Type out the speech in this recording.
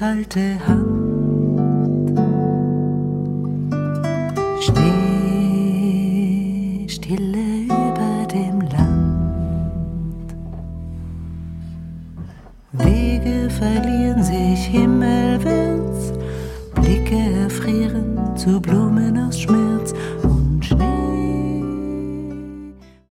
kalte Hand. Schnee, Stille über dem Land. Wege verlieren sich himmelwärts, Blicke erfrieren zu Blut.